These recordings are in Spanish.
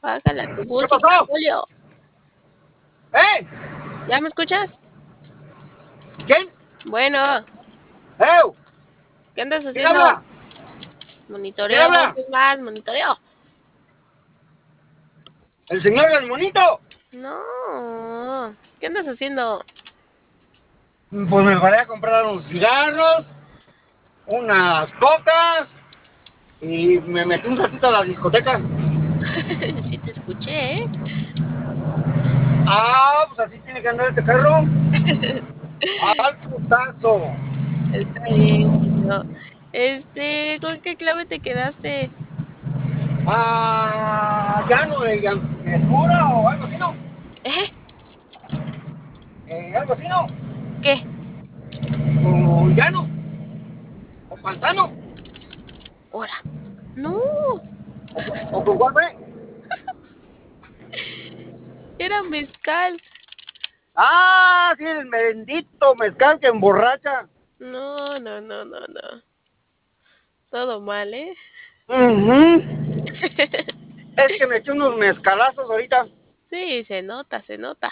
Bájala tu ¿Qué música, pasó? Julio. ¿Eh? ¿Ya me escuchas? ¿Quién? Bueno, ¡Eh! ¿qué andas ¿Quién haciendo? habla? ¿Quién Monitoreo, habla? ¿qué más? Monitoreo. ¿El señor del monito? No, ¿qué andas haciendo? Pues me paré a comprar unos cigarros, unas cocas y me metí un ratito a la discoteca. Sí te escuché, ¿eh? Ah, pues así tiene que andar este carro. Al putazo. Está bien, Julio. ¿Con qué clave te quedaste? Ah, ya no, escura o algo así, ¿no? ¿Eh? Algo así, ¿no? ¿Qué? O llano, o pantano, Ahora. No, o con cuál fue. era mezcal. Ah, sí, el bendito mezcal que emborracha. No. Todo mal, ¿eh? Ujú. Es que me eché unos mezcalazos ahorita. Sí, se nota, se nota.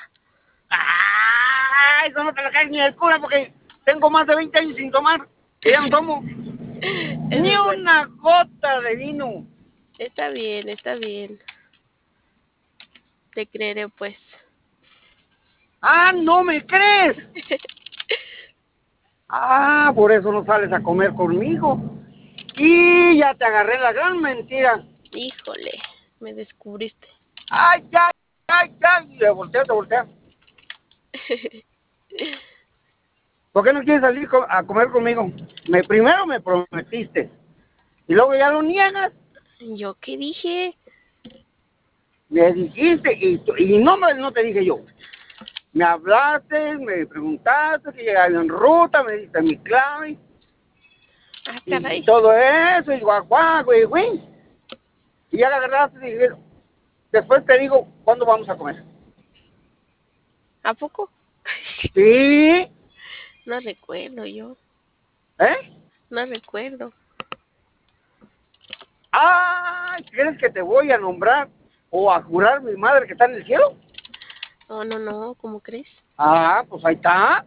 ¡Ah! Eso no te lo caes ni el cura porque tengo más de 20 años sin tomar. Y ya no tomo Eso ni es bueno. una gota de vino. Está bien, está bien. Te creeré, pues. ¡Ah, no me crees! Ah, por eso no sales a comer conmigo. Y ya te agarré la gran mentira. Híjole, me descubriste. ¡Ay, ay, ay, ay! Le voltea, te voltea. ¿Por qué no quieres salir a comer conmigo? Primero me prometiste y luego ya lo niegas. ¿Yo qué dije? Me dijiste y no te dije yo. Me hablaste, me preguntaste que llegaba en ruta, me diste mi clave Ah, y caray. todo eso, y guaguá, güey, güey. Y ya la agarraste y dije, después te digo cuándo vamos a comer. ¿A poco? Sí, No recuerdo yo. ¿eh? No recuerdo. Ay, ¿crees que te voy a nombrar o a jurar mi madre que está en el cielo? No, ¿cómo crees? Ah, pues ahí está.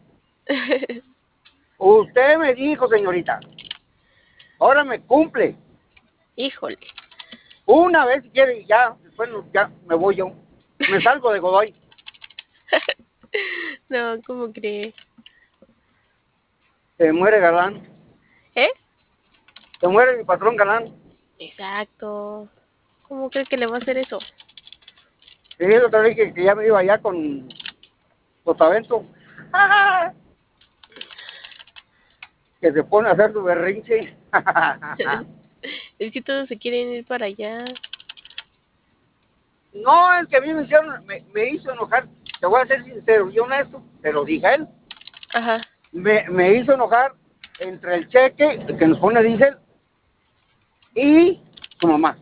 Usted me dijo, señorita, ahora me cumple. Híjole. Una vez si quiere y ya, después ya me voy yo. Me salgo de Godoy. No, ¿cómo crees? Se muere Galán. ¿Eh? Se muere mi patrón Galán. Exacto. ¿Cómo crees que le va a hacer eso? Sí, otra vez que ya me iba allá con Sotavento. ¡Ah! Que se pone a hacer su berrinche. Es que todos se quieren ir para allá. No, es que a mí me hizo enojar. Te voy a ser sincero y honesto, te lo dije a él. Ajá. Me hizo enojar entre el cheque el que nos pone diésel y su mamá.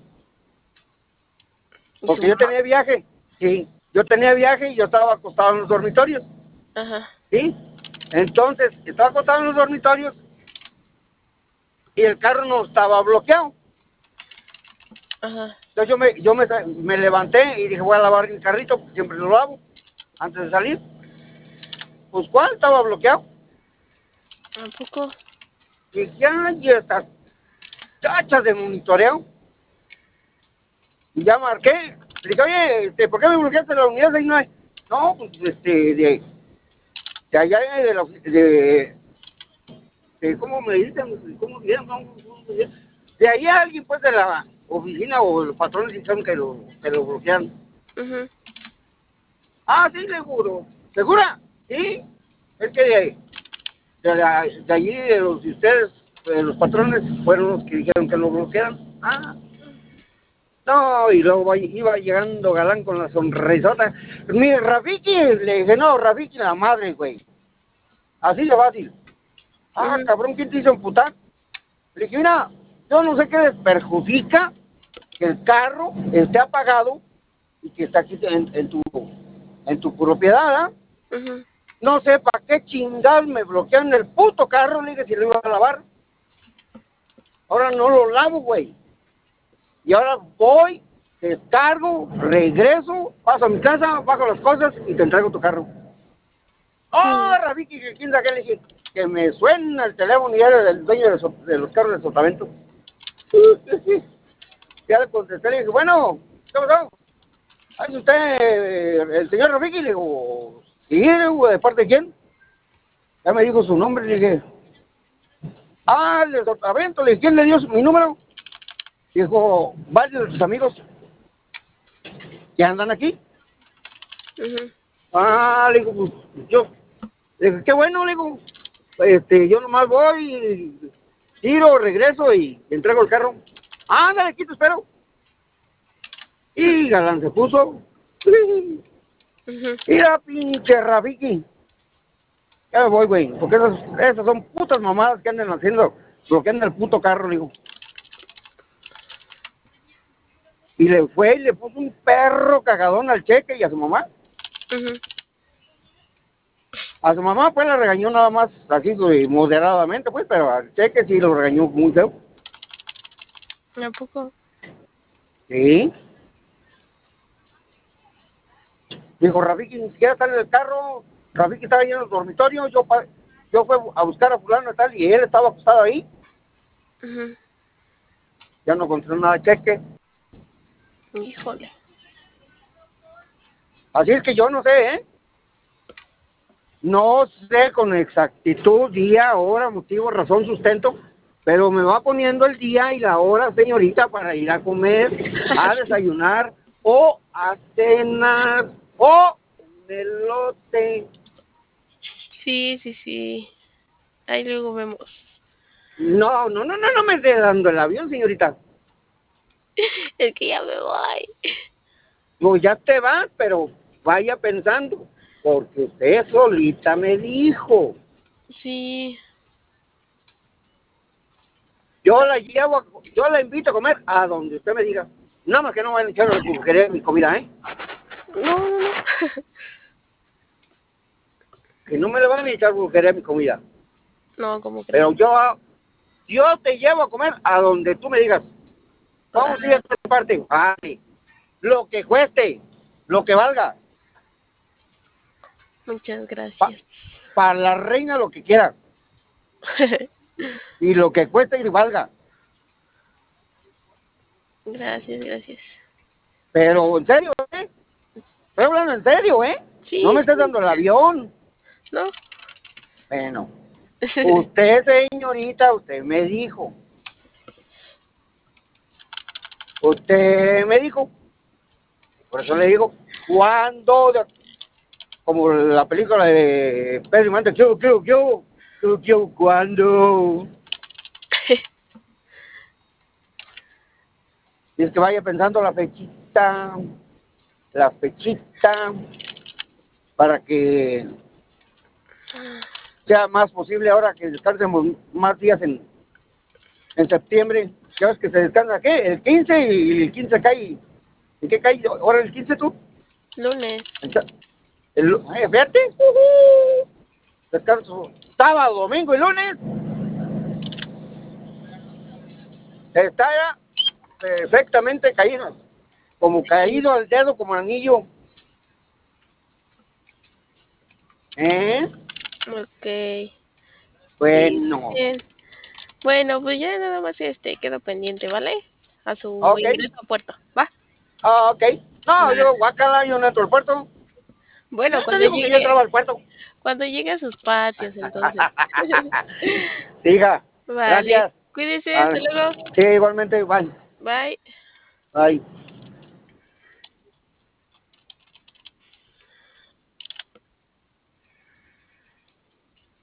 ¿Y su Porque yo mamá? tenía viaje, sí. Yo tenía viaje y yo estaba acostado en los dormitorios, Ajá. ¿sí? Entonces, estaba acostado en los dormitorios y el carro no estaba bloqueado. Ajá. Entonces me levanté y dije, voy a lavar mi carrito, porque siempre lo lavo antes de salir. Pues, ¿cuál? Estaba bloqueado. ¿A poco? Y dije, ay, estas chachas de monitoreo. Y ya marqué. Le dije, oye, ¿por qué me bloqueaste la unidad 69? No, pues, de allá ¿cómo me dicen? ¿Cómo dijeron? De ahí alguien, pues, de la oficina o los patrones dijeron que lo bloquearon. Ujú. Ah, sí, seguro. ¿Segura? Sí. Es que de allí, de ustedes, los patrones, fueron los que dijeron que lo bloquearan. Ah, no, y luego iba llegando Galán con la sonrisota. Mire, Rafiki, le dije, no, Rafiki la madre, güey. Así de fácil. Ah, Ujú. cabrón, ¿quién te hizo emputar? Le dije, mira, yo no sé qué les perjudica que el carro esté apagado y que está aquí en tu propiedad, ¿eh? Ujú. No sé para qué chingados me bloquean el puto carro, le dije, si lo iba a lavar. Ahora no lo lavo, güey. Y ahora voy descargo, regreso, paso a mi casa, bajo las cosas y te entrego tu carro. ¡Oh, Rafiki! Que quién sabe qué le dije, que me suena el teléfono y era el dueño de los carros del sotavento. Ya le contesté, le dije, bueno, ¿qué pasó? ¿Es usted el señor Rafiki? Le digo, sí, le digo, ¿de parte de quién? Ya me dijo su nombre, le dije, el del sotavento, le dije, ¿quién le dio mi número? Dijo, varios de tus amigos que andan aquí. Le digo, pues yo, le dije, qué bueno, le digo, yo nomás voy, tiro, regreso y entrego el carro. Ándale, aquí te espero. Y Galán se puso. Mira, pinche Rafiki. Ya me voy, güey, porque esas son putas mamadas que andan haciendo, bloqueando el puto carro, digo. Y le fue y le puso un perro cagadón al Cheque y a su mamá. A su mamá pues la regañó nada más así moderadamente, pues, pero al Cheque sí lo regañó muy feo. ¿A poco? Sí. Dijo, Rafiki ni siquiera está en el carro, Rafiki estaba ahí en el dormitorio, yo fui a buscar a fulano y tal, y él estaba acostado ahí. Ya no encontré nada de Cheque. Híjole. Así es que yo no sé, ¿eh? No sé con exactitud, día, hora, motivo, razón, sustento, pero me va poniendo el día y la hora, señorita, para ir a comer, a desayunar o a cenar o un elote. Sí. Ahí luego vemos. No me esté dando el avión, señorita. Es que ya me voy. No, ya te vas, pero vaya pensando, porque usted solita me dijo. Sí. Yo la invito a comer a donde usted me diga. Nada más que no vayan a echarle porquería a mi comida, ¿eh? No. Que no me le van a echar porquería a mi comida. No, ¿cómo Pero crees? yo te llevo a comer a donde tú me digas. Vamos a ir a esta parte. Vale. Lo que cueste, lo que valga. Muchas gracias. Para la reina lo que quiera. Y lo que cueste y valga. Gracias. Pero en serio, ¿eh? Estoy hablando en serio, ¿eh? No Sí. me estés dando el avión. ¿No? Bueno, usted, señorita, usted me dijo. Usted me dijo. Por eso le digo, cuando, como la película de Pedro Infante, cuando. Y es que vaya pensando la fechita, para que sea más posible ahora que descansemos más días en septiembre. Ya ves que se descansa, ¿qué? El 15 y el 15 cae. ¿En qué cae ahora el 15 tú? Lunes. Fíjate. Descanso sábado, domingo y lunes. Está ya perfectamente caído. Como Sí. caído al dedo, como anillo. ¿Eh? Ok. Sí, Bueno. bien. Bueno, pues ya nada más quedo pendiente, ¿vale? A su Ok. ingreso a puerto. ¿Va? Ok. No, Va. yo, guacala, yo no entro al puerto. Bueno, Ya te digo que yo entraba al puerto. cuando llegue a sus patios, entonces. Siga. Vale. Gracias. Cuídese, hasta Vale. luego. Sí, igualmente. Bye. Bye. Bye.